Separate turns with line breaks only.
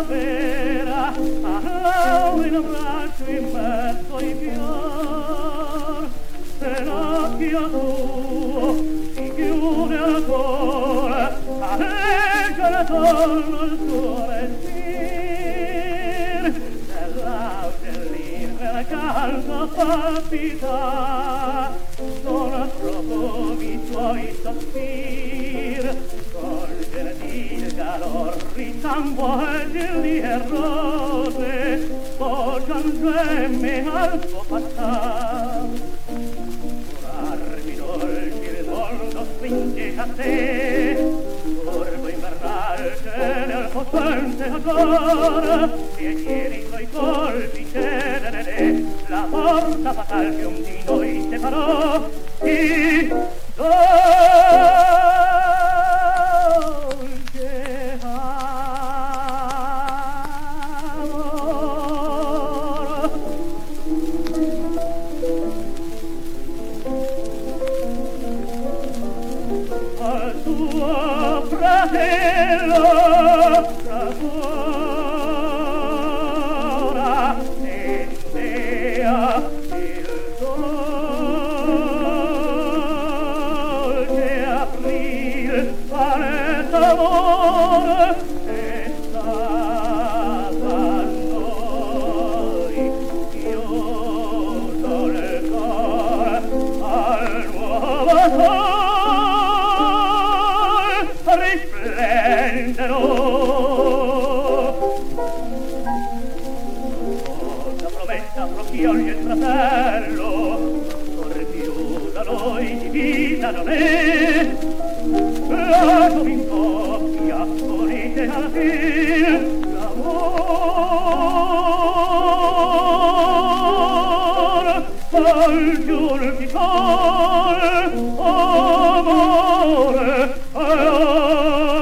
primavera, in abbraccio in mezzo ai fior, se l'occhio tuo si chiude al cuore, aleggia attorno il tuo respir, nell'autellina calda palpita, sono profumi tuoi sospir, il calor risangue di rose, poggian gemme al tuo passar. Curarmi dolci il mondo stringe a te, turbo invernal che nel possente agora, piaceri suoi colpi cedere, la forza fatal che un di noi separò, e fratello, ora sentea il dolce april pare d'amore e stava a noi chiuso nel cuore al nuovo sol risplendono. La promessa prochioglie il fratello, non più da noi divisa non è, la tua in coppia volete alla fine l'amor, al giur di sol, amore,